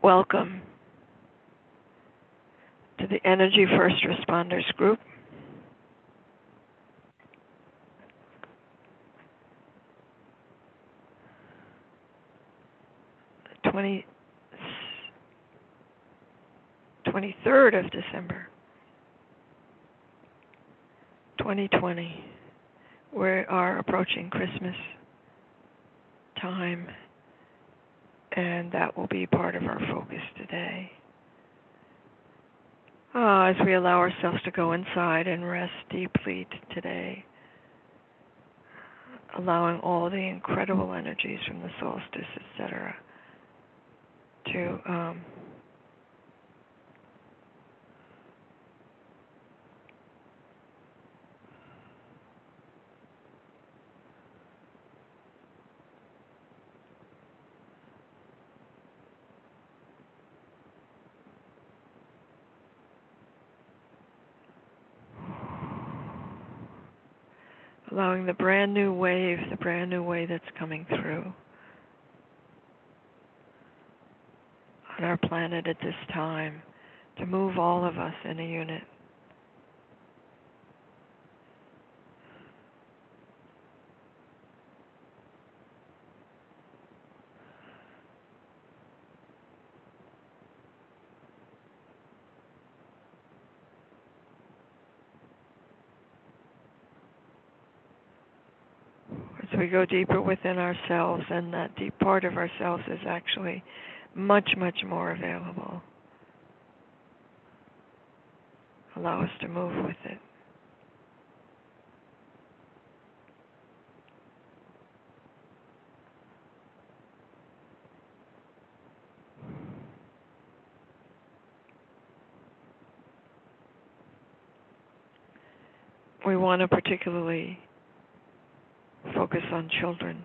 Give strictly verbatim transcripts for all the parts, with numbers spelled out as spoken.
Welcome to the Energy First Responders Group. twenty, twenty-third of December, twenty twenty. We are approaching Christmas time, and that will be part of our focus today. Uh, as we allow ourselves to go inside and rest deeply t- today, allowing all the incredible energies from the solstice, et cetera, to um, allowing the brand new wave, the brand new way that's coming through on our planet at this time to move all of us in a unit. As we go deeper within ourselves, and that deep part of ourselves is actually much, much more available. Allow us to move with it. We want to particularly focus on children.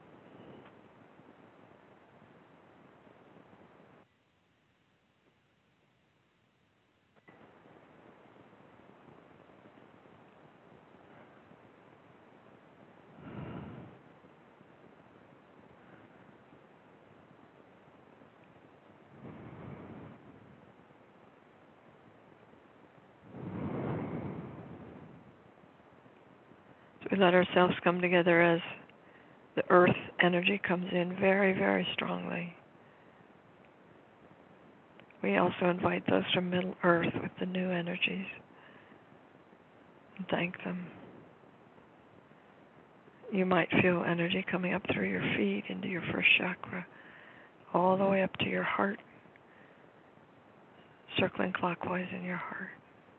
So we let ourselves come together as the earth energy comes in very, very strongly. We also invite those from Middle Earth with the new energies and thank them. You might feel energy coming up through your feet into your first chakra, all the way up to your heart, circling clockwise in your heart.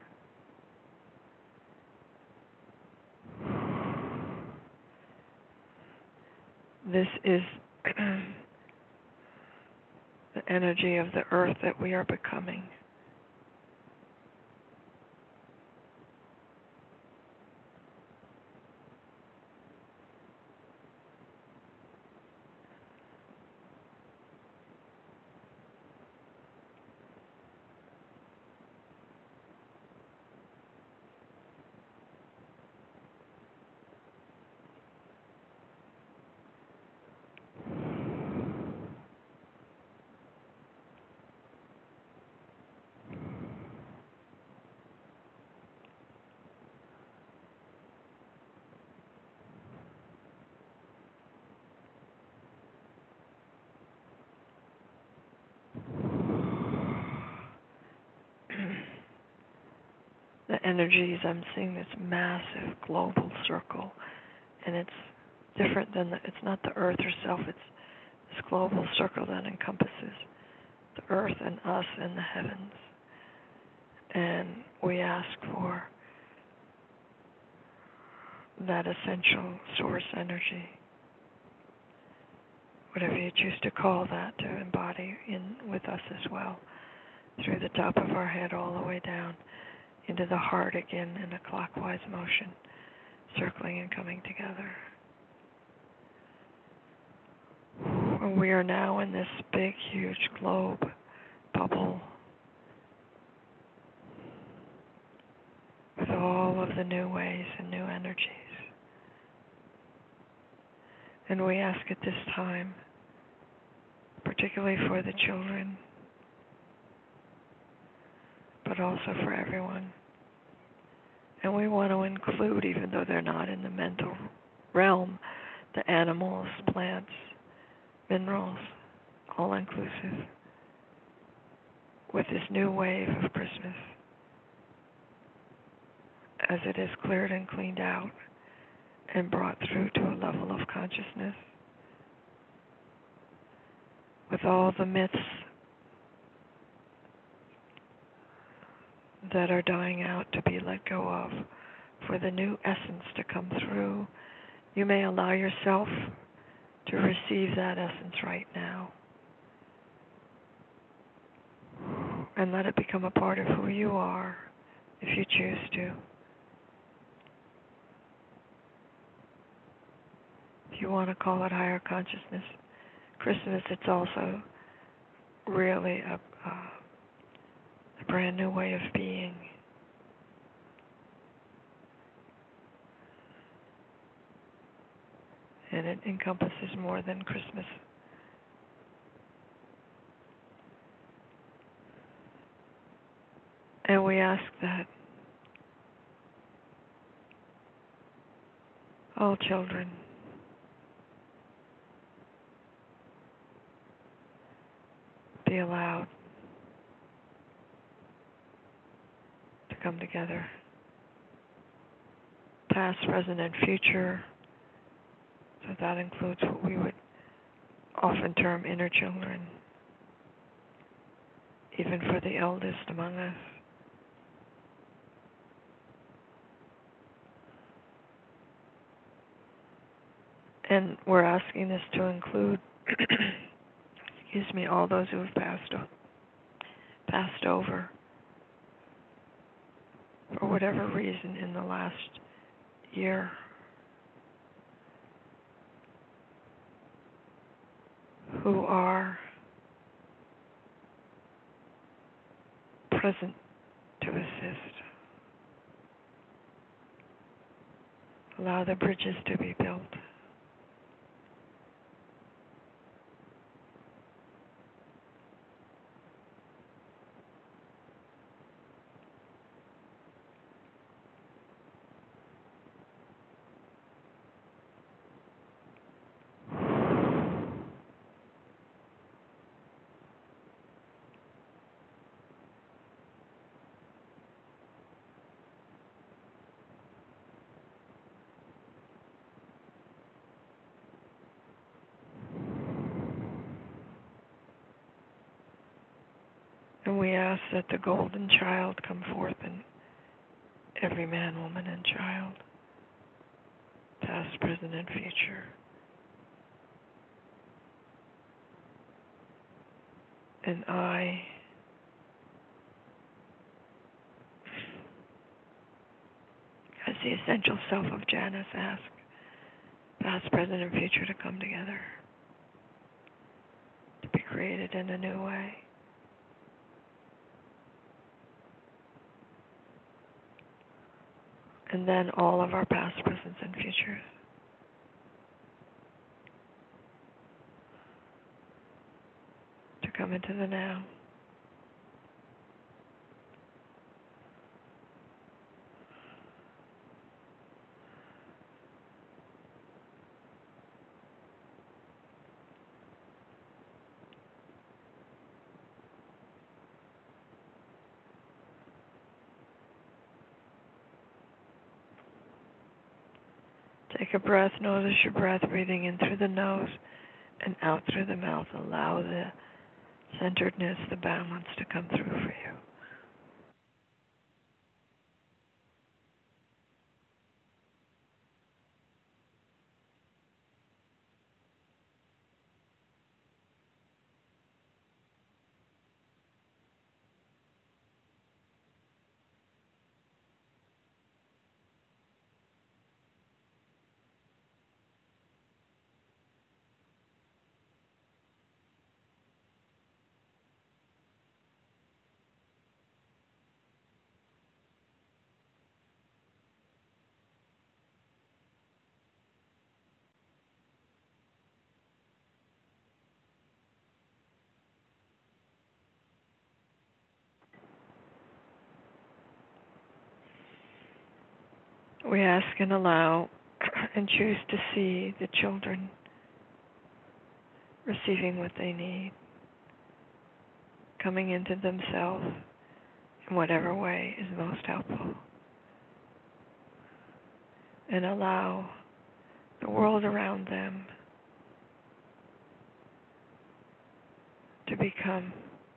This is the energy of the earth that we are becoming. The energies, I'm seeing this massive global circle, and it's different than, the, it's not the earth herself, it's this global circle that encompasses the earth and us and the heavens. And we ask for that essential source energy, whatever you choose to call that, to embody in with us as well, through the top of our head all the way down into the heart again in a clockwise motion, circling and coming together. And we are now in this big, huge globe bubble with all of the new ways and new energies. And we ask at this time, particularly for the children, but also for everyone. And we want to include, even though they're not in the mental realm, the animals, plants, minerals, all inclusive, with this new wave of Christmas, as it is cleared and cleaned out and brought through to a level of consciousness, with all the myths that are dying out to be let go of, for the new essence to come through. You may allow yourself to receive that essence right now and let it become a part of who you are, if you choose to. If you want to call it higher consciousness, Christmas, it's also really a, a, a brand new way of being. And it encompasses more than Christmas. And we ask that all children be allowed to come together, past, present, and future. So that includes what we would often term inner children, even for the eldest among us. And we're asking this to include, excuse me, all those who have passed, passed over for whatever reason in the last year. Who are present to assist. Allow the bridges to be built. And we ask that the golden child come forth in every man, woman, and child, past, present, and future. And I, as the essential self of Janice, ask past, present, and future to come together, to be created in a new way. And then all of our past, presents, and futures. To come into the now. Take a breath. Notice your breath breathing in through the nose and out through the mouth. Allow the centeredness, the balance to come through for you. We ask and allow and choose to see the children receiving what they need, coming into themselves in whatever way is most helpful. And allow the world around them to become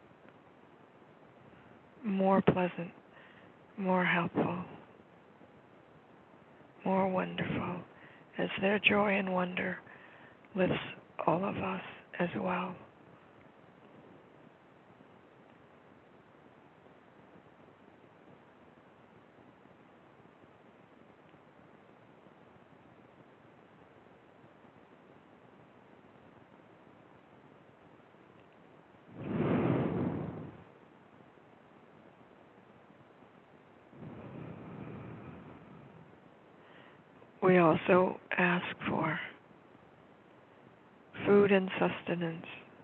more pleasant, more helpful, more wonderful, as their joy and wonder lifts all of us as well. We also ask for food and sustenance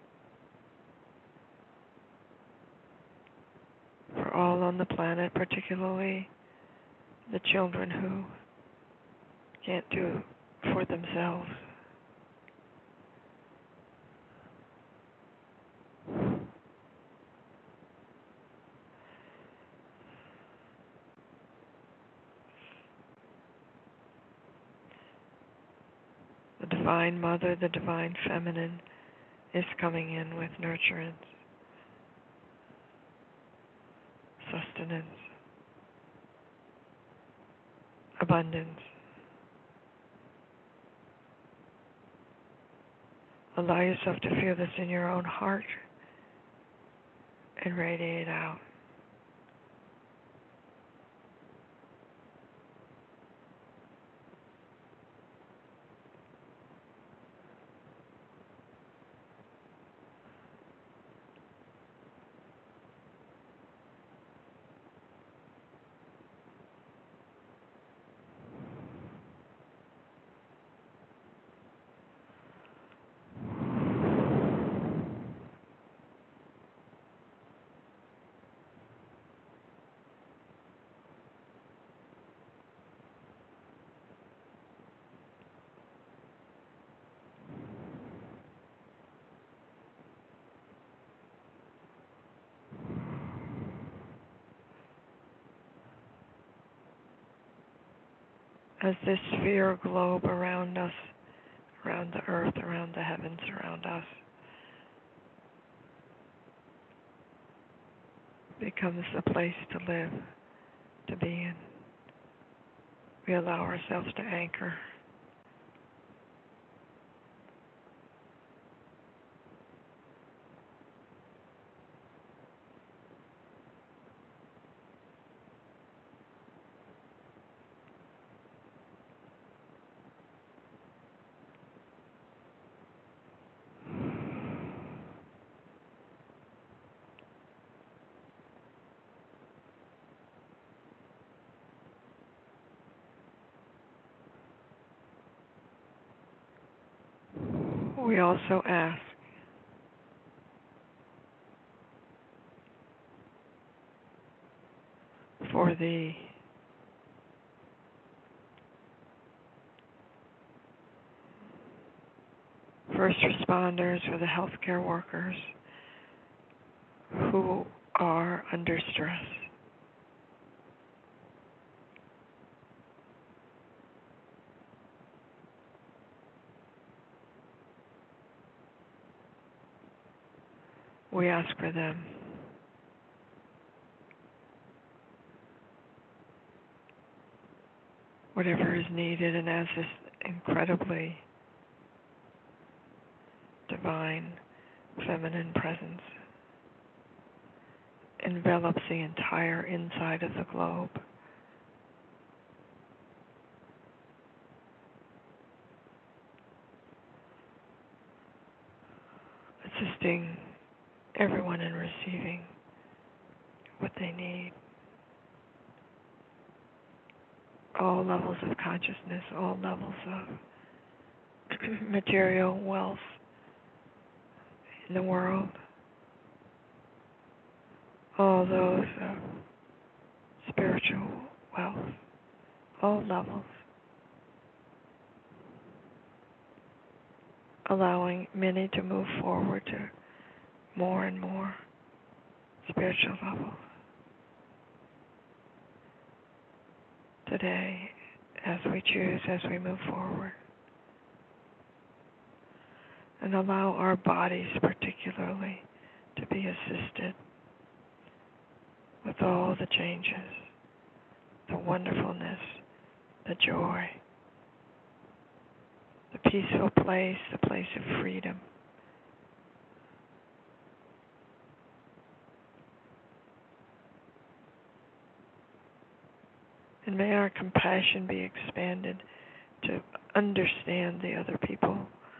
for all on the planet, particularly the children who can't do for themselves. The Divine Mother, the Divine Feminine, is coming in with nurturance, sustenance, abundance. Allow yourself to feel this in your own heart and radiate out. As this sphere globe around us, around the earth, around the heavens, around us, becomes a place to live, to be in. We allow ourselves to anchor. We also ask for the first responders, for the healthcare workers who are under stress. We ask for them. Whatever is needed, and as this incredibly divine feminine presence envelops the entire inside of the globe, assisting everyone in receiving what they need. All levels of consciousness, all levels of material wealth in the world, all those of spiritual wealth all levels, allowing many to move forward to more and more spiritual levels. Today, as we choose, as we move forward, and allow our bodies particularly to be assisted with all the changes, the wonderfulness, the joy, the peaceful place, the place of freedom. And may our compassion be expanded to understand the other people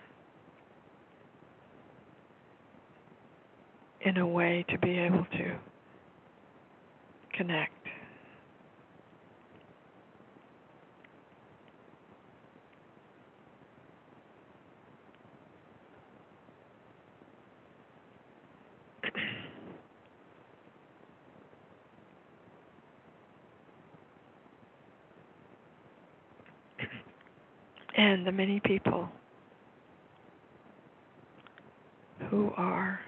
in a way to be able to connect. And the many people who are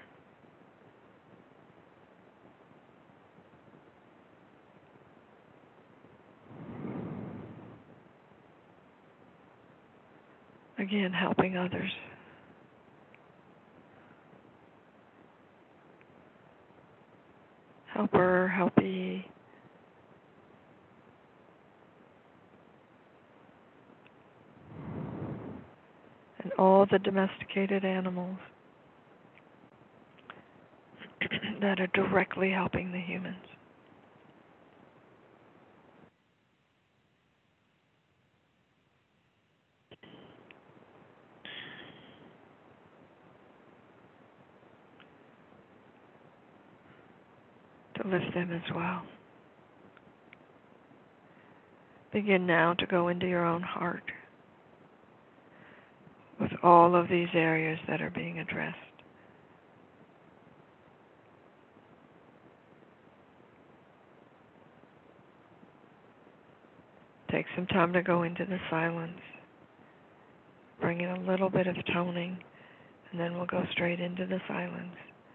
again helping others. Helper, helpee. And all the domesticated animals that are directly helping the humans. To lift them as well. Begin now to go into your own heart with all of these areas that are being addressed. Take some time to go into the silence. Bring in a little bit of toning, and then we'll go straight into the silence.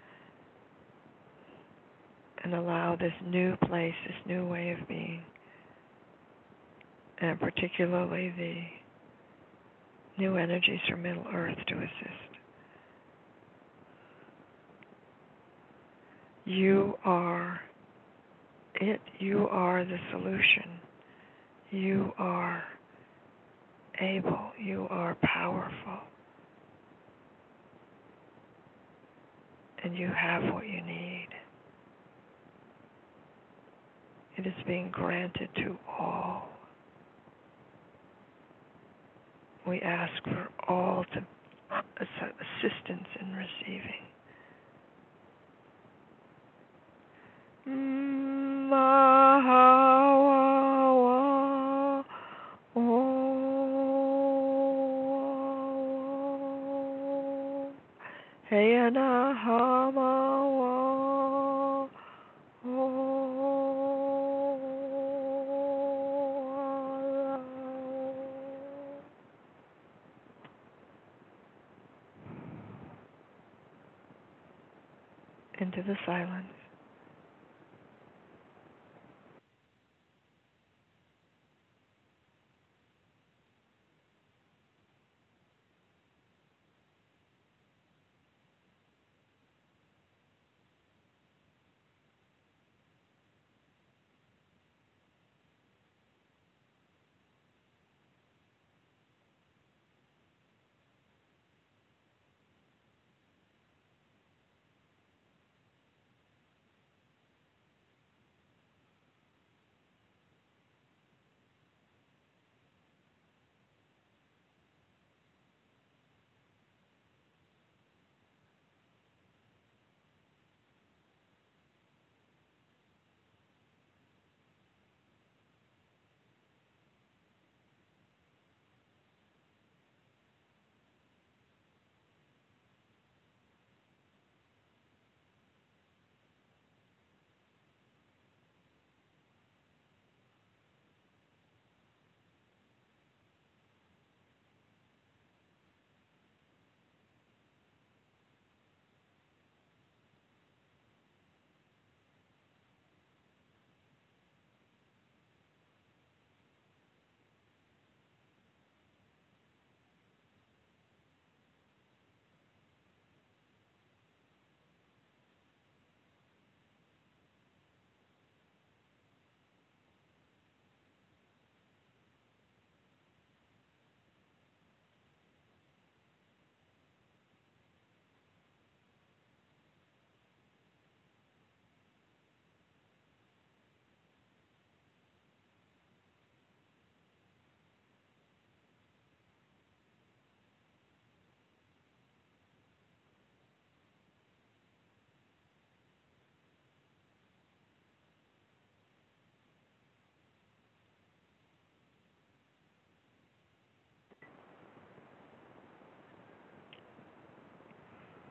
And allow this new place, this new way of being, and particularly the new energies from Middle Earth to assist. You are it. You are the solution. You are able. You are powerful. And you have what you need. It is being granted to all. We ask for all to assistance in receiving. Into the silence.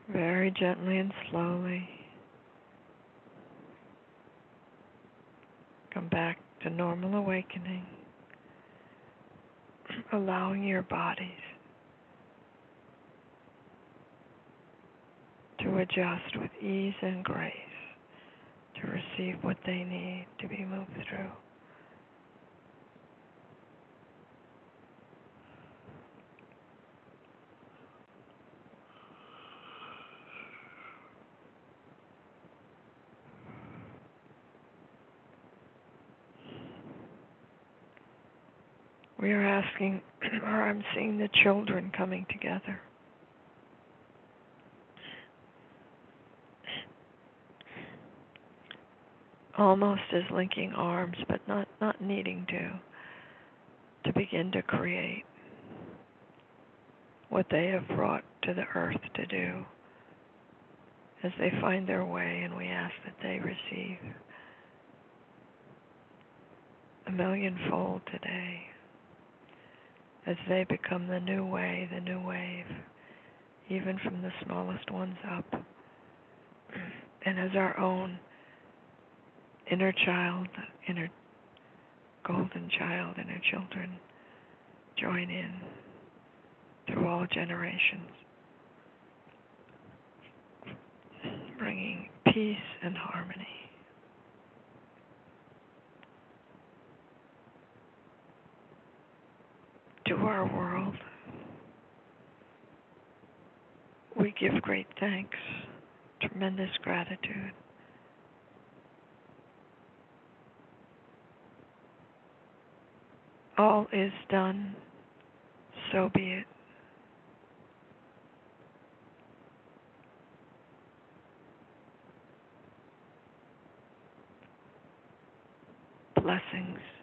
Very gently and slowly come back to normal awakening, allowing your bodies to adjust with ease and grace to receive what they need to be moved through. We are asking, or I'm seeing the children coming together. Almost as linking arms, but not, not needing to, to begin to create what they have brought to the earth to do as they find their way, and we ask that they receive a millionfold today as they become the new way, the new wave, even from the smallest ones up. And as our own inner child, inner golden child, inner children join in through all generations, bringing peace and harmony. To our world, we give great thanks, tremendous gratitude. All is done, so be it. Blessings.